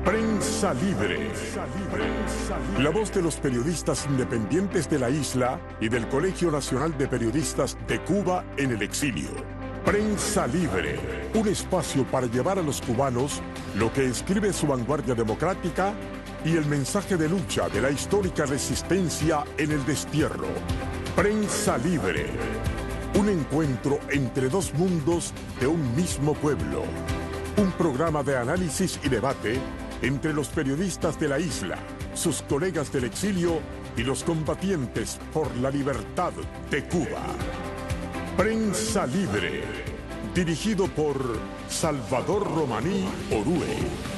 Prensa Libre. La voz de los periodistas independientes de la isla y del Colegio Nacional de Periodistas de Cuba en el exilio. Prensa Libre, un espacio para llevar a los cubanos lo que escribe su vanguardia democrática y el mensaje de lucha de la histórica resistencia en el destierro. Prensa Libre, un encuentro entre dos mundos de un mismo pueblo. Un programa de análisis y debate entre los periodistas de la isla, sus colegas del exilio y los combatientes por la libertad de Cuba. Prensa Libre, dirigido por Salvador Romaní Orue.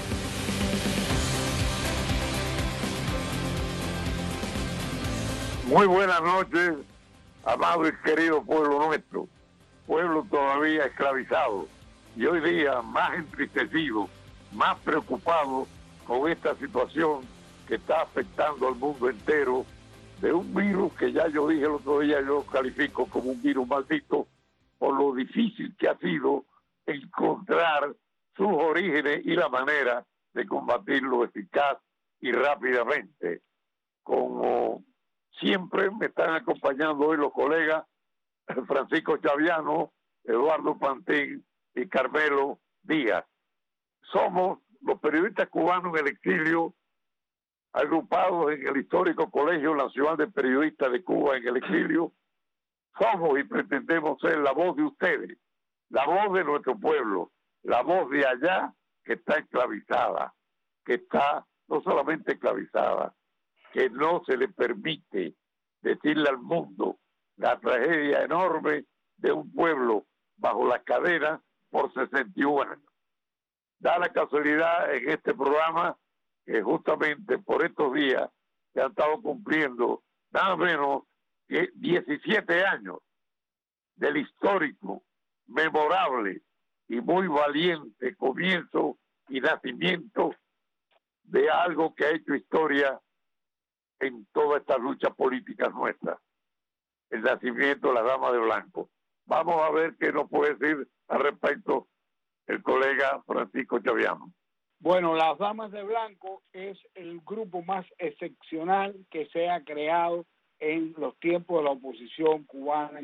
Muy buenas noches, amado y querido pueblo nuestro, pueblo todavía esclavizado y hoy día más entristecido, más preocupado con esta situación que está afectando al mundo entero, de un virus que ya yo dije el otro día, yo califico como un virus maldito por lo difícil que ha sido encontrar sus orígenes y la manera de combatirlo eficaz y rápidamente. Como siempre me están acompañando hoy los colegas Francisco Chaviano, Eduardo Pantín y Carmelo Díaz. Somos los periodistas cubanos en el exilio, agrupados en el histórico Colegio Nacional de Periodistas de Cuba en el exilio. Somos y pretendemos ser la voz de ustedes, la voz de nuestro pueblo, la voz de allá que está esclavizada, que está no solamente esclavizada, que no se le permite decirle al mundo la tragedia enorme de un pueblo bajo la cadena por 61 años. Da la casualidad en este programa que justamente por estos días se han estado cumpliendo nada menos que 17 años del histórico, memorable y muy valiente comienzo y nacimiento de algo que ha hecho historia en toda esta lucha política nuestra, el nacimiento de la Dama de Blanco. Vamos a ver qué nos puede decir al respecto el colega Francisco Chaviano. Bueno, las Damas de Blanco es el grupo más excepcional que se ha creado en los tiempos de la oposición cubana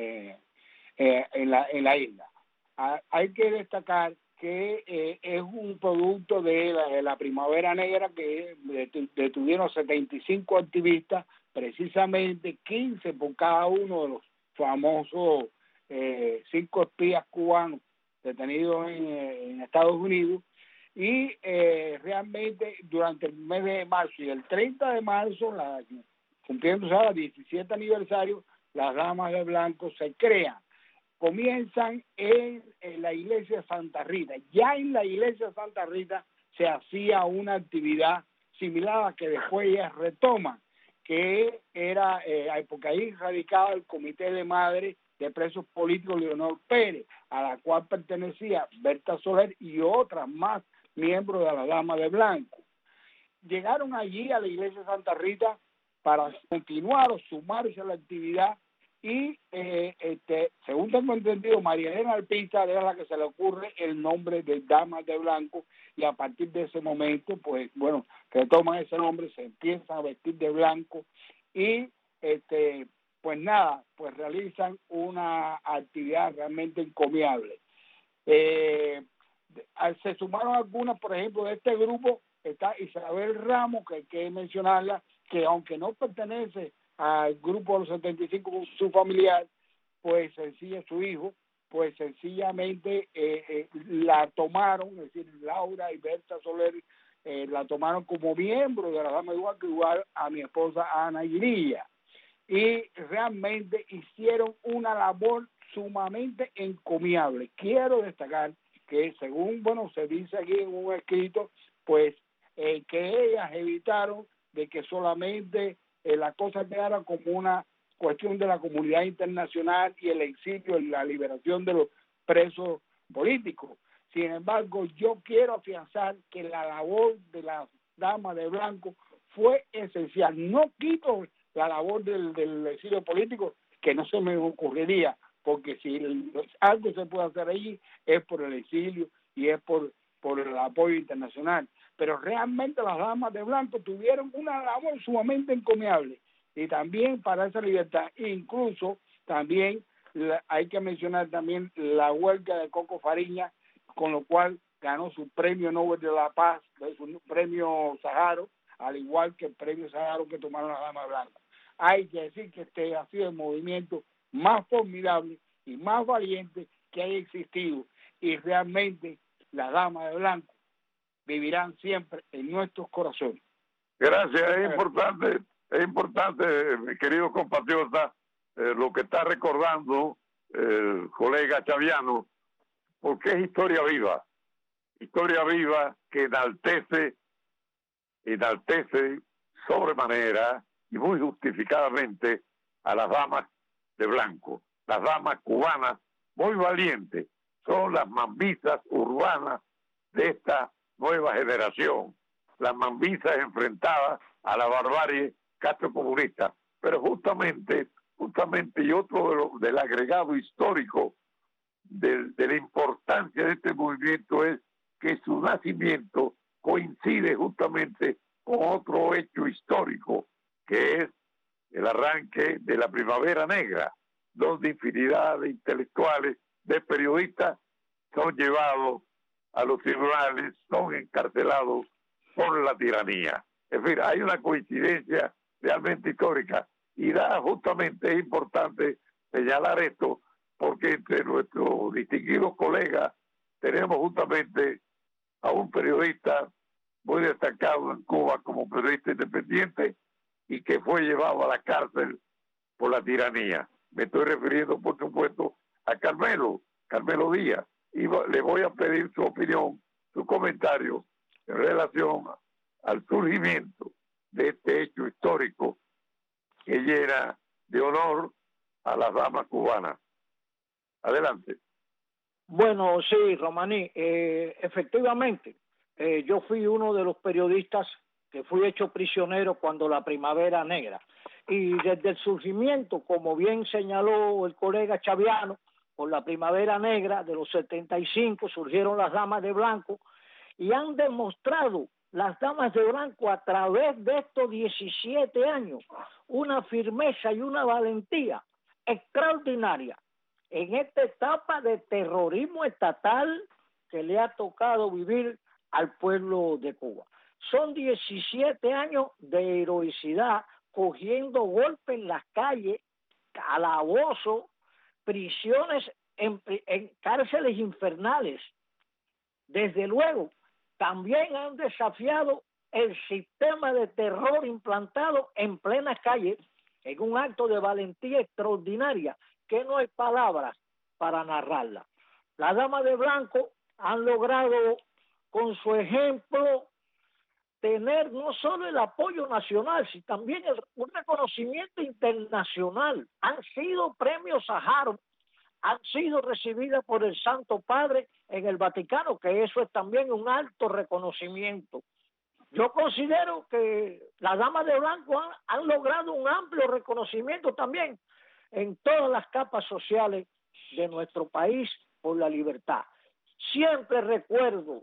en la isla. Hay que destacar que es un producto de la Primavera Negra, que detuvieron 75 activistas, precisamente 15 por cada uno de los famosos 5 espías cubanos detenidos en Estados Unidos, y realmente durante el mes de marzo y el 30 de marzo, cumpliéndose el 17 aniversario, las Damas de Blanco se crean. Comienzan en la iglesia Santa Rita. Ya en la iglesia Santa Rita se hacía una actividad similar a la que después ellas retoman, que era, porque ahí radicaba el Comité de Madres de Presos Políticos Leonor Pérez, a la cual pertenecía Berta Soler y otras más miembros de la Dama de Blanco. Llegaron allí a la iglesia Santa Rita para continuar o sumarse a la actividad y según tengo entendido, María Elena Alpizar era la que se le ocurre el nombre de Damas de Blanco, y a partir de ese momento pues bueno, que toman ese nombre, se empiezan a vestir de blanco y pues nada, pues realizan una actividad realmente encomiable. Se sumaron algunas, por ejemplo, de este grupo está Isabel Ramos, que hay que mencionarla, que aunque no pertenece al grupo de los 75 con su familiar, pues su hijo, pues sencillamente la tomaron, es decir, Laura y Berta Soler la tomaron como miembro de la Dama de Blanco, igual a mi esposa Ana Guirilla, y realmente hicieron una labor sumamente encomiable. Quiero destacar que según, se dice aquí en un escrito, pues que ellas evitaron de que solamente la cosa quedara como una cuestión de la comunidad internacional y el exilio y la liberación de los presos políticos. Sin embargo, yo quiero afianzar que la labor de la Dama de Blanco fue esencial. No quito la labor del exilio político, que no se me ocurriría, porque si algo se puede hacer allí es por el exilio y es por el apoyo internacional. pero realmente las damas de blanco tuvieron una labor sumamente encomiable y también para esa libertad. Incluso también hay que mencionar también la huelga de Coco Fariña, con lo cual ganó su premio Nobel de la Paz, su premio Sájarov, al igual que el premio Sájarov que tomaron las damas blancas. Hay que decir que este ha sido el movimiento más formidable y más valiente que haya existido, y realmente las damas de blanco vivirán siempre en nuestros corazones. Gracias, es importante, mi querido compatriota, lo que está recordando el colega Chaviano, porque es historia viva que enaltece sobremanera y muy justificadamente a las damas de blanco, las damas cubanas muy valientes, son las mambisas urbanas de esta nueva generación, las mambisas enfrentadas a la barbarie castrocomunista. Pero justamente y otro del agregado histórico de la importancia de este movimiento es que su nacimiento coincide justamente con otro hecho histórico, que es el arranque de la Primavera Negra, donde infinidad de intelectuales, de periodistas, son llevados a los tribunales, son encarcelados por la tiranía. En fin, hay una coincidencia realmente histórica y justamente es importante señalar esto porque entre nuestros distinguidos colegas tenemos justamente a un periodista muy destacado en Cuba como periodista independiente y que fue llevado a la cárcel por la tiranía. Me estoy refiriendo, por supuesto, a Carmelo Díaz, y le voy a pedir su opinión, su comentario en relación al surgimiento de este hecho histórico que llena de honor a las damas cubanas. Adelante. Bueno, sí, Romaní, efectivamente, yo fui uno de los periodistas que fui hecho prisionero cuando la Primavera Negra. Y desde el surgimiento, como bien señaló el colega Chaviano, por la Primavera Negra de los 75 surgieron las damas de blanco y han demostrado las damas de blanco a través de estos 17 años una firmeza y una valentía extraordinaria en esta etapa de terrorismo estatal que le ha tocado vivir al pueblo de Cuba. Son 17 años de heroicidad, cogiendo golpes en las calles, calabozos, prisiones en cárceles infernales. Desde luego, también han desafiado el sistema de terror implantado en plenas calles en un acto de valentía extraordinaria que no hay palabras para narrarla. Las damas de blanco han logrado con su ejemplo tener no solo el apoyo nacional, sino también un reconocimiento internacional. Han sido premios Sájarov, han sido recibidas por el Santo Padre en el Vaticano, que eso es también un alto reconocimiento. Yo considero que las damas de blanco han logrado un amplio reconocimiento también en todas las capas sociales de nuestro país por la libertad. Siempre recuerdo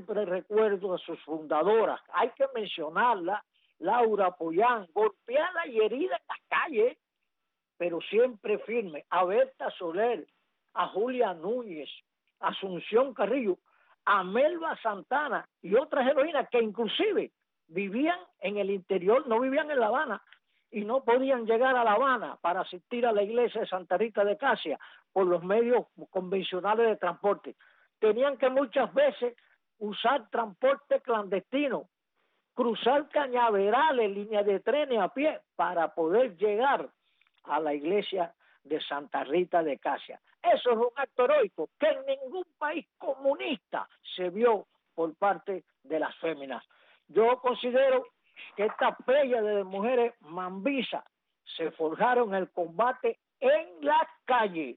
a sus fundadoras, hay que mencionarla, Laura Pollán, golpeada y herida en las calles, pero siempre firme, a Berta Soler, a Julia Núñez, a Asunción Carrillo, a Melba Santana y otras heroínas que inclusive vivían en el interior, no vivían en La Habana y no podían llegar a La Habana para asistir a la iglesia de Santa Rita de Casia por los medios convencionales de transporte. Tenían que muchas veces usar transporte clandestino, cruzar cañaverales, líneas de trenes a pie para poder llegar a la iglesia de Santa Rita de Casia. Eso es un acto heroico que en ningún país comunista se vio por parte de las féminas. Yo considero que esta playa de mujeres mambisas se forjaron el combate en las calles,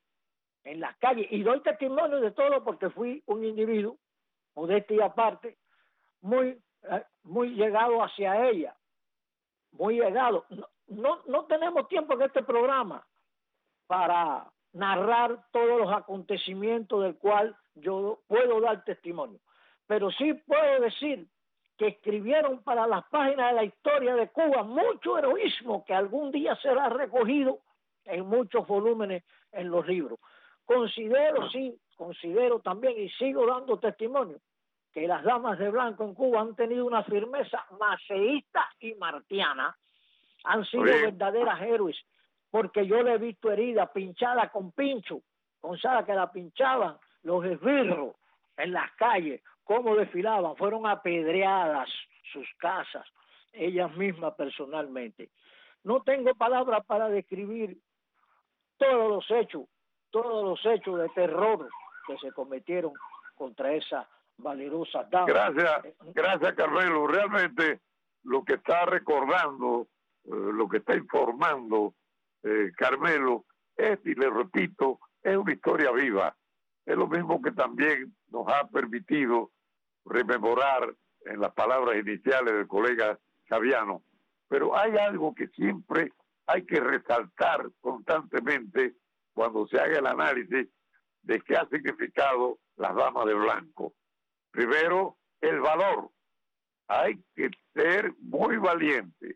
y doy testimonio de todo porque fui un individuo, modestia aparte, muy llegado hacia ella, muy llegado. No tenemos tiempo en este programa para narrar todos los acontecimientos del cual yo puedo dar testimonio, pero sí puedo decir que escribieron para las páginas de la historia de Cuba mucho heroísmo que algún día será recogido en muchos volúmenes en los libros. Considero también, y sigo dando testimonio, que las damas de blanco en Cuba han tenido una firmeza maceísta y martiana, han sido verdaderas héroes, porque yo le he visto herida, pinchada con pincho, Gonzalo, que la pinchaban los esbirros en las calles, cómo desfilaban, fueron apedreadas sus casas, ellas mismas personalmente. No tengo palabras para describir todos los hechos de terror que se cometieron contra esa valerosa dama. Gracias Carmelo. Realmente lo que está recordando, lo que está informando Carmelo es, y le repito, es una historia viva. Es lo mismo que también nos ha permitido rememorar en las palabras iniciales del colega Xaviano. Pero hay algo que siempre hay que resaltar constantemente cuando se haga el análisis de qué ha significado las damas de blanco. Primero, el valor. Hay que ser muy valiente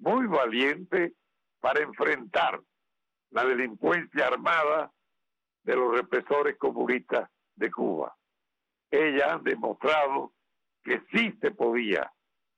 para enfrentar la delincuencia armada de los represores comunistas de Cuba. Ellas han demostrado que sí se podía,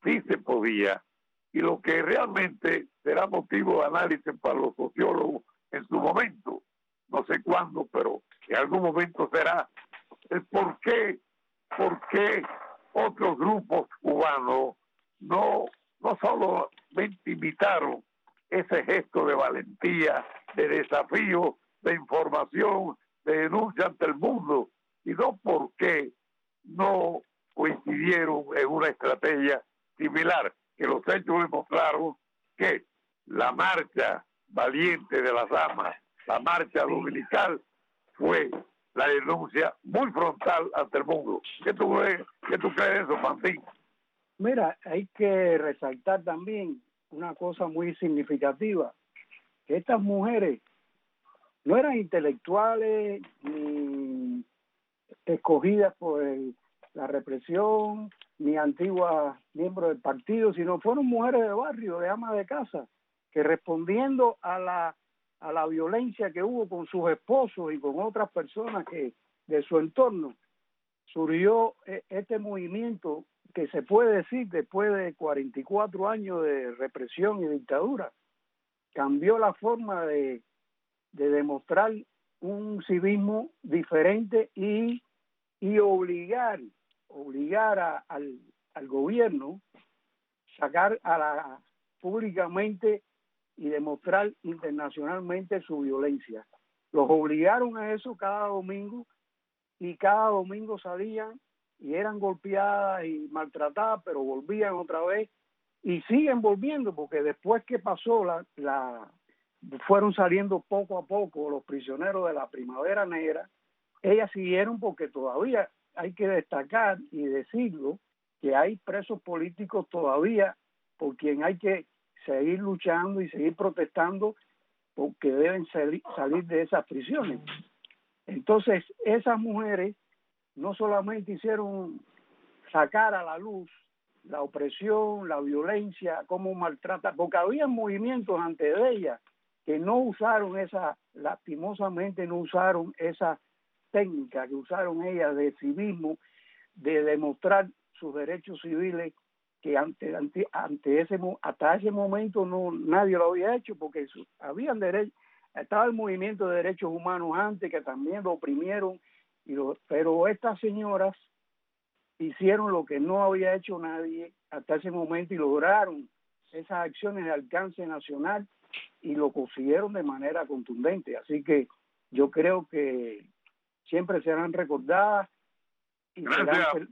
y lo que realmente será motivo de análisis para los sociólogos en su momento, no sé cuándo, pero en algún momento será el por qué otros grupos cubanos no solamente imitaron ese gesto de valentía, de desafío, de información, de denuncia ante el mundo, sino porque no coincidieron en una estrategia similar, que los hechos demostraron que la marcha valiente de las damas, la marcha dominical, fue la denuncia muy frontal ante el mundo. ¿Qué tú crees de eso, Pantín? Mira, hay que resaltar también una cosa muy significativa, que estas mujeres no eran intelectuales ni escogidas por la represión, ni antiguas miembros del partido, sino fueron mujeres de barrio, de amas de casa, que respondiendo a la violencia que hubo con sus esposos y con otras personas que de su entorno, surgió este movimiento que se puede decir después de 44 años de represión y dictadura. Cambió la forma de demostrar un civismo diferente y obligar al gobierno sacar públicamente y demostrar internacionalmente su violencia. Los obligaron a eso cada domingo, y cada domingo salían y eran golpeadas y maltratadas, pero volvían otra vez y siguen volviendo, porque después que pasó fueron saliendo poco a poco los prisioneros de la Primavera Negra. Ellas siguieron, porque todavía hay que destacar y decirlo, que hay presos políticos todavía por quien hay que seguir luchando y seguir protestando, porque deben salir de esas prisiones. Entonces, esas mujeres no solamente hicieron sacar a la luz la opresión, la violencia, cómo maltratan, porque había movimientos antes de ellas que no usaron lastimosamente no usaron esa técnica que usaron ellas de civismo, de demostrar sus derechos civiles, que hasta ese momento nadie lo había hecho, porque habían derechos. Estaba el movimiento de derechos humanos antes, que también lo oprimieron, pero estas señoras hicieron lo que no había hecho nadie hasta ese momento y lograron esas acciones de alcance nacional y lo consiguieron de manera contundente. Así que yo creo que siempre serán recordadas. Y gracias,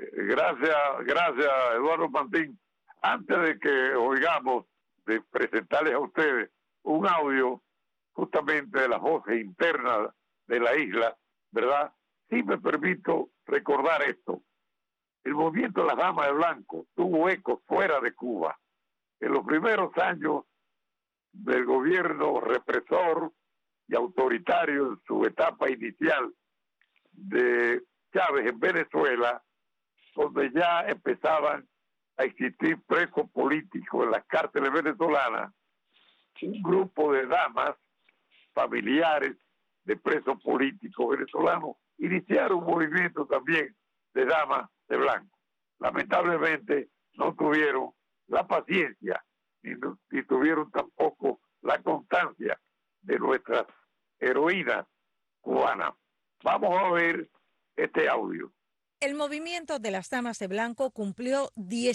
Eduardo Pantín. Antes de que oigamos, de presentarles a ustedes un audio justamente de las voces internas de la isla, ¿verdad? Sí me permito recordar esto. El movimiento de las damas de blanco tuvo eco fuera de Cuba. En los primeros años del gobierno represor y autoritario, en su etapa inicial de Chávez en Venezuela, donde ya empezaban a existir presos políticos en las cárceles venezolanas, un grupo de damas familiares de presos políticos venezolanos iniciaron un movimiento también de damas de blanco. Lamentablemente no tuvieron la paciencia ni tuvieron tampoco la constancia de nuestras heroínas cubanas. Vamos a ver este audio. El movimiento de las Damas de Blanco cumplió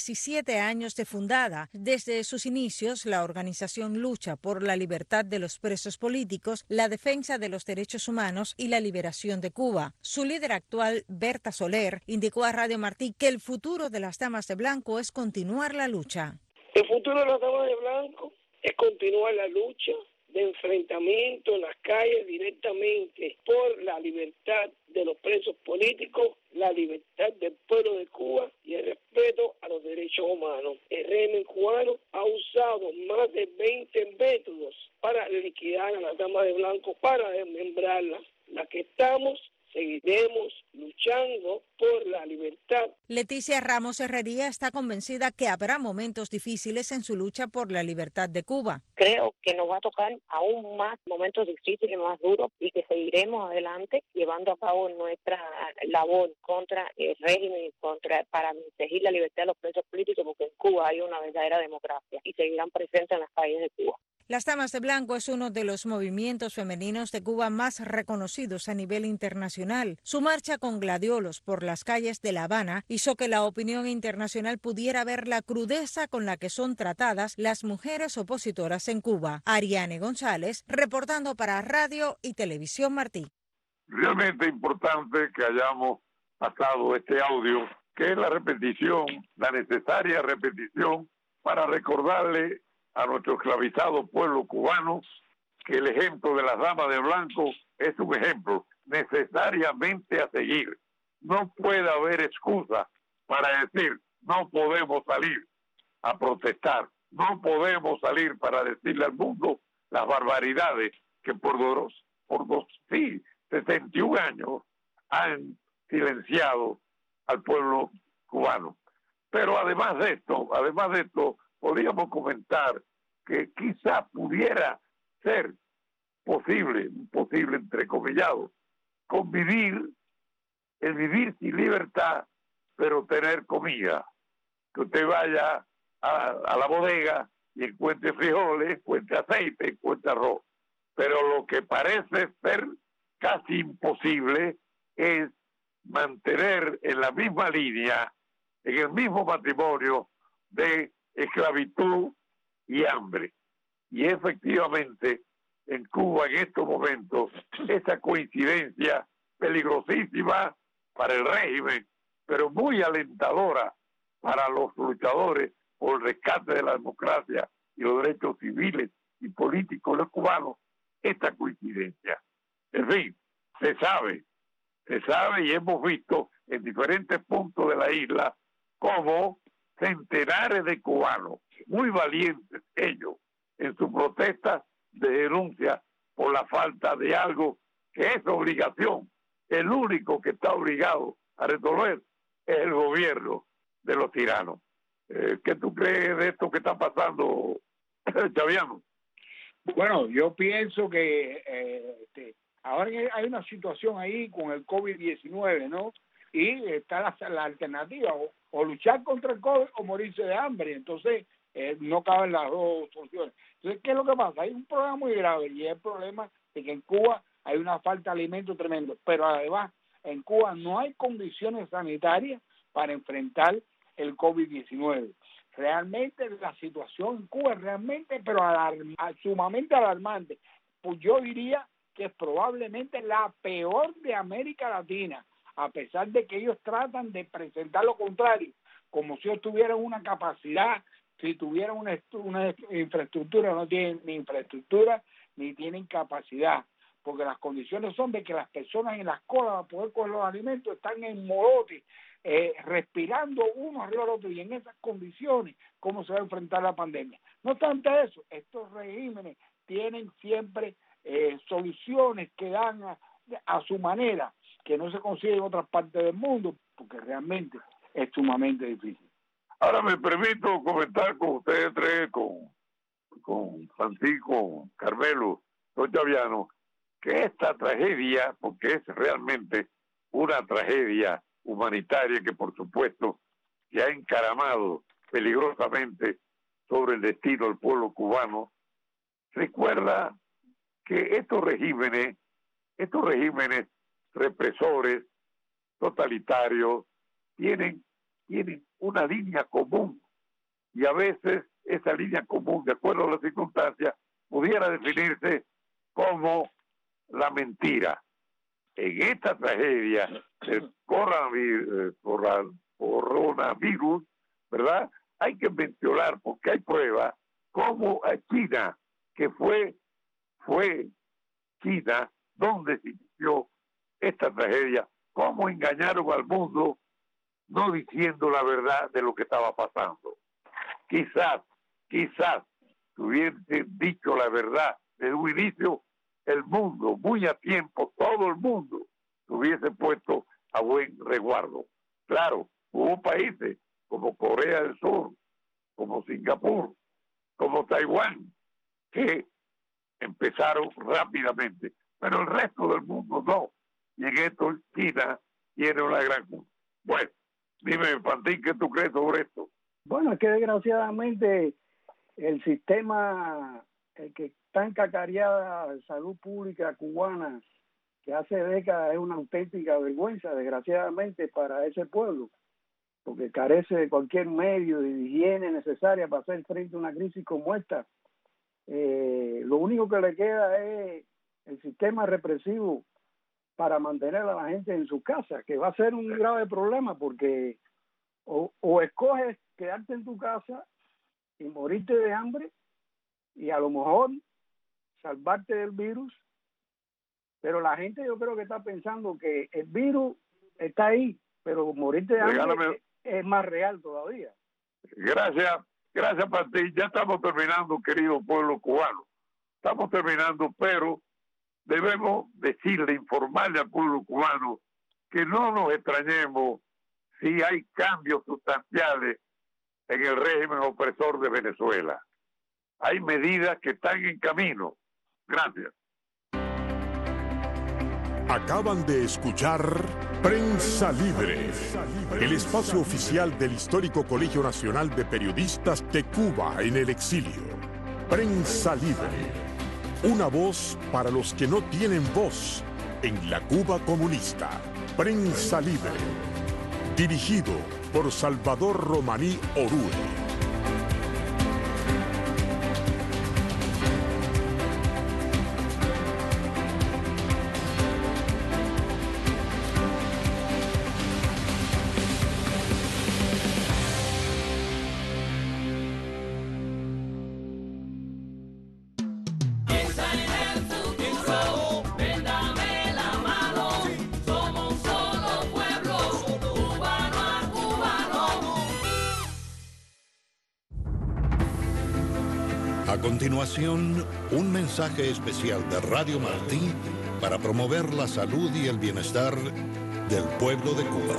17 años de fundada. Desde sus inicios, la organización lucha por la libertad de los presos políticos, la defensa de los derechos humanos y la liberación de Cuba. Su líder actual, Berta Soler, indicó a Radio Martí que el futuro de las Damas de Blanco es continuar la lucha. El futuro de las Damas de Blanco es continuar la lucha de enfrentamiento en las calles directamente por la libertad de los presos políticos, la libertad del pueblo de Cuba y el respeto a los derechos humanos. El régimen cubano ha usado más de 20 métodos para liquidar a las Damas de Blanco, para desmembrarlas. La que estamos, seguiremos luchando por la libertad. Leticia Ramos Herrería está convencida que habrá momentos difíciles en su lucha por la libertad de Cuba. Creo que nos va a tocar aún más momentos difíciles, más duros, y que seguiremos adelante llevando a cabo nuestra labor contra el régimen, para exigir la libertad de los presos políticos, porque en Cuba hay una verdadera democracia y seguirán presentes en las calles de Cuba. Las Damas de Blanco es uno de los movimientos femeninos de Cuba más reconocidos a nivel internacional. Su marcha con gladiolos por las calles de La Habana hizo que la opinión internacional pudiera ver la crudeza con la que son tratadas las mujeres opositoras en Cuba. Ariane González, reportando para Radio y Televisión Martí. Realmente importante que hayamos pasado este audio, que es la repetición, la necesaria repetición para recordarle a nuestro esclavizado pueblo cubano que el ejemplo de las Damas de Blanco es un ejemplo necesariamente a seguir. No puede haber excusa para decir no podemos salir a protestar, no podemos salir para decirle al mundo las barbaridades que por 61 años han silenciado al pueblo cubano. Pero además de esto, podríamos comentar que quizá pudiera ser posible entrecomillado, vivir sin libertad, pero tener comida. Que usted vaya a la bodega y encuentre frijoles, encuentre aceite, encuentre arroz. Pero lo que parece ser casi imposible es mantener en la misma línea, en el mismo matrimonio de esclavitud y hambre. Y efectivamente, en Cuba en estos momentos, esa coincidencia peligrosísima para el régimen, pero muy alentadora para los luchadores por el rescate de la democracia y los derechos civiles y políticos de los cubanos, esta coincidencia. En fin, se sabe y hemos visto en diferentes puntos de la isla cómo centenares de cubanos, muy valientes ellos, en su protesta de denuncia por la falta de algo que es obligación. El único que está obligado a resolver es el gobierno de los tiranos. ¿Qué tú crees de esto que está pasando, Chaviano? Bueno, yo pienso que ahora hay una situación ahí con el COVID-19, ¿no? Y está la alternativa, o luchar contra el COVID o morirse de hambre. Entonces, no caben las dos soluciones. Entonces, ¿qué es lo que pasa? Hay un problema muy grave y es el problema de que en Cuba hay una falta de alimentos tremendo. Pero además, en Cuba no hay condiciones sanitarias para enfrentar el COVID-19. Realmente la situación en Cuba es realmente, pero sumamente alarmante. Pues yo diría que es probablemente la peor de América Latina, a pesar de que ellos tratan de presentar lo contrario, como si ellos tuvieran una capacidad, si tuvieran una infraestructura. No tienen ni infraestructura ni tienen capacidad, porque las condiciones son de que las personas en las colas para poder coger los alimentos están en morote, respirando uno arriba del otro, y en esas condiciones, ¿cómo se va a enfrentar la pandemia? No obstante eso, estos regímenes tienen siempre soluciones que dan a su manera, que no se consigue en otras partes del mundo, porque realmente es sumamente difícil. Ahora me permito comentar con ustedes tres, con Francisco, Carmelo, don Chaviano, que esta tragedia, porque es realmente una tragedia humanitaria que por supuesto se ha encaramado peligrosamente sobre el destino del pueblo cubano, recuerda que estos regímenes represores, totalitarios, tienen una línea común, y a veces esa línea común, de acuerdo a las circunstancias, pudiera definirse como la mentira. En esta tragedia del coronavirus, ¿verdad? Hay que mencionar, porque hay pruebas, como a China, que fue China donde se inició esta tragedia, cómo engañaron al mundo no diciendo la verdad de lo que estaba pasando. Quizás si hubiese dicho la verdad desde un inicio, el mundo, muy a tiempo, todo el mundo se hubiese puesto a buen resguardo. Claro, hubo países como Corea del Sur, como Singapur, como Taiwán, que empezaron rápidamente, pero el resto del mundo no. Y en esto China tiene una gran... Bueno, dime, Pantín, ¿qué tú crees sobre esto? Bueno, es que desgraciadamente el sistema que tan cacareada salud pública cubana, que hace décadas es una auténtica vergüenza, desgraciadamente, para ese pueblo, porque carece de cualquier medio de higiene necesaria para hacer frente a una crisis como esta. Lo único que le queda es el sistema represivo para mantener a la gente en su casa, que va a ser un grave problema, porque o escoges quedarte en tu casa y morirte de hambre, y a lo mejor salvarte del virus, pero la gente yo creo que está pensando que el virus está ahí, pero morirte de hambre es más real todavía. Gracias, Pantín. Ya estamos terminando, querido pueblo cubano. Estamos terminando, pero debemos decirle, informarle al pueblo cubano que no nos extrañemos si hay cambios sustanciales en el régimen opresor de Venezuela. Hay medidas que están en camino. Gracias. Acaban de escuchar Prensa Libre, el espacio oficial del histórico Colegio Nacional de Periodistas de Cuba en el exilio. Prensa Libre, una voz para los que no tienen voz en la Cuba comunista. Prensa Libre, dirigido por Salvador Romaní Orue. A continuación, un mensaje especial de Radio Martí para promover la salud y el bienestar del pueblo de Cuba.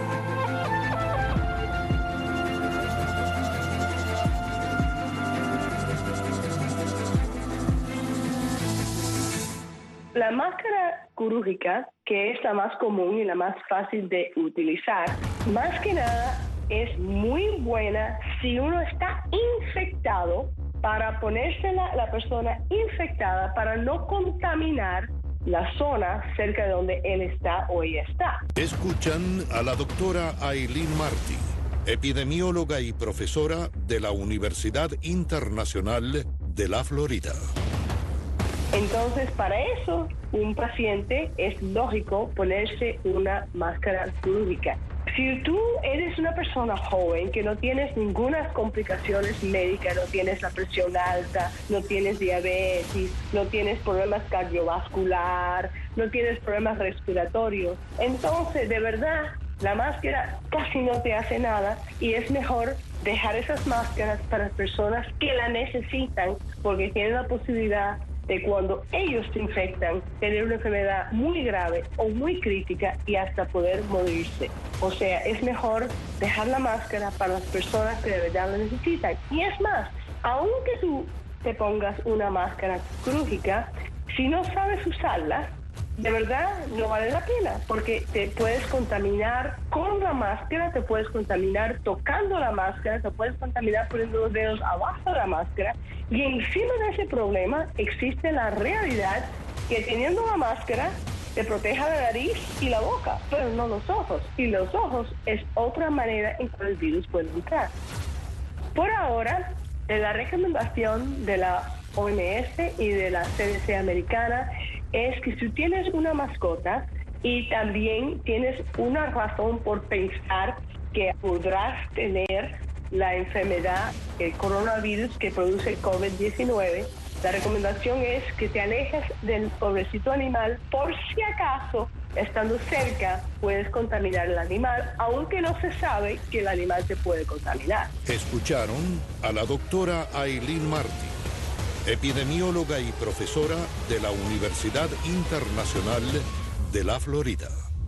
La máscara quirúrgica, que es la más común y la más fácil de utilizar, más que nada es muy buena si uno está infectado, para ponérsela a la persona infectada para no contaminar la zona cerca de donde él está o ella está. Escuchan a la doctora Aileen Martí, epidemióloga y profesora de la Universidad Internacional de la Florida. Entonces, para eso, un paciente es lógico ponerse una máscara quirúrgica. Si tú eres una persona joven que no tienes ninguna complicaciones médicas, no tienes la presión alta, no tienes diabetes, no tienes problemas cardiovasculares, no tienes problemas respiratorios, entonces de verdad la máscara casi no te hace nada y es mejor dejar esas máscaras para personas que la necesitan porque tienen la posibilidad de cuando ellos se infectan, tener una enfermedad muy grave o muy crítica y hasta poder morirse. O sea, es mejor dejar la máscara para las personas que de verdad la necesitan. Y es más, aunque tú te pongas una máscara quirúrgica, si no sabes usarla, de verdad no vale la pena, porque te puedes contaminar con la máscara, te puedes contaminar tocando la máscara, te puedes contaminar poniendo los dedos abajo de la máscara, y encima de ese problema existe la realidad que teniendo la máscara te proteja la nariz y la boca, pero no los ojos, y los ojos es otra manera en que el virus puede entrar. Por ahora, la recomendación de la OMS y de la CDC americana es que si tienes una mascota y también tienes una razón por pensar que podrás tener la enfermedad, el coronavirus que produce el COVID-19, la recomendación es que te alejes del pobrecito animal por si acaso, estando cerca, puedes contaminar el animal, aunque no se sabe que el animal te puede contaminar. Escucharon a la doctora Aileen Martí, epidemióloga y profesora de la Universidad Internacional de la Florida.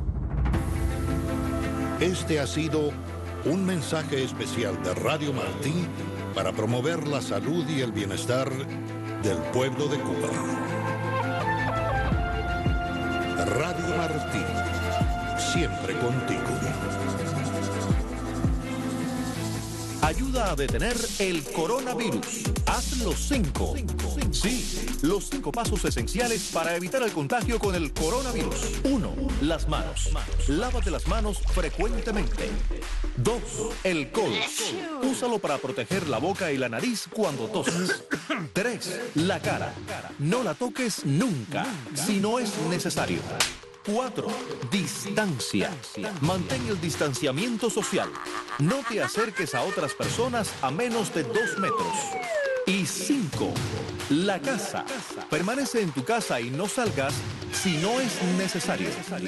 Este ha sido un mensaje especial de Radio Martí para promover la salud y el bienestar del pueblo de Cuba. Radio Martí, siempre contigo. Ayuda a detener el coronavirus. Haz los 5. Sí, los 5 pasos esenciales para evitar el contagio con el coronavirus. 1. Las manos. Lávate las manos frecuentemente. 2. El codo. Úsalo para proteger la boca y la nariz cuando toses. 3. La cara. No la toques nunca, si no es necesario. 4. Distancia. Mantén el distanciamiento social. No te acerques a otras personas a menos de 2 metros. Y 5. La casa. Permanece en tu casa y no salgas si no es necesario.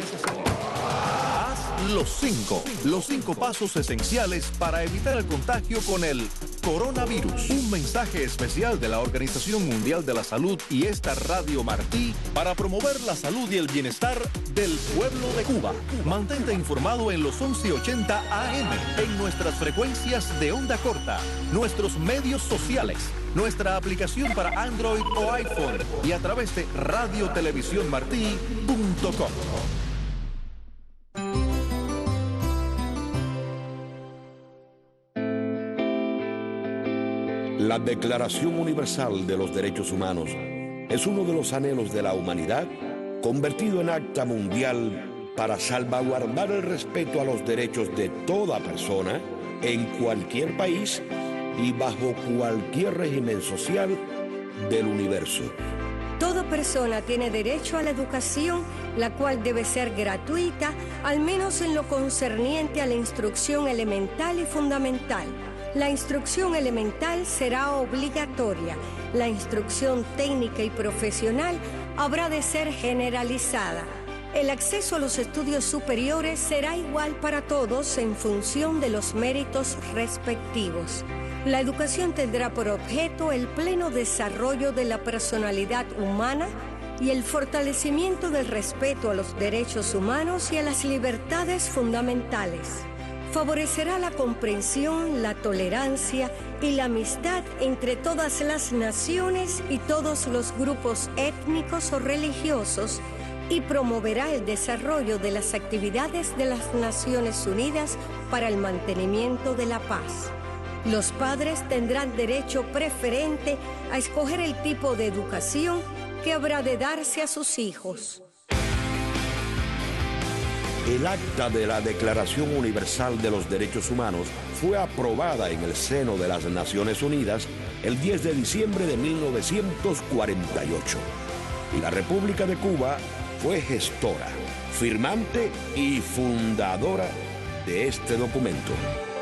Haz los 5. Los 5 pasos esenciales para evitar el contagio con el coronavirus. Un mensaje especial de la Organización Mundial de la Salud y esta Radio Martí para promover la salud y el bienestar del pueblo de Cuba. Mantente informado en los 1180 AM, en nuestras frecuencias de onda corta, nuestros medios sociales, nuestra aplicación para Android o iPhone y a través de radiotelevisiónmartí.com. La Declaración Universal de los Derechos Humanos es uno de los anhelos de la humanidad convertido en acta mundial para salvaguardar el respeto a los derechos de toda persona en cualquier país y bajo cualquier régimen social del universo. Toda persona tiene derecho a la educación, la cual debe ser gratuita, al menos en lo concerniente a la instrucción elemental y fundamental. La instrucción elemental será obligatoria. La instrucción técnica y profesional habrá de ser generalizada. El acceso a los estudios superiores será igual para todos en función de los méritos respectivos. La educación tendrá por objeto el pleno desarrollo de la personalidad humana y el fortalecimiento del respeto a los derechos humanos y a las libertades fundamentales. Favorecerá la comprensión, la tolerancia y la amistad entre todas las naciones y todos los grupos étnicos o religiosos y promoverá el desarrollo de las actividades de las Naciones Unidas para el mantenimiento de la paz. Los padres tendrán derecho preferente a escoger el tipo de educación que habrá de darse a sus hijos. El acta de la Declaración Universal de los Derechos Humanos fue aprobada en el seno de las Naciones Unidas el 10 de diciembre de 1948. Y la República de Cuba fue gestora, firmante y fundadora de este documento.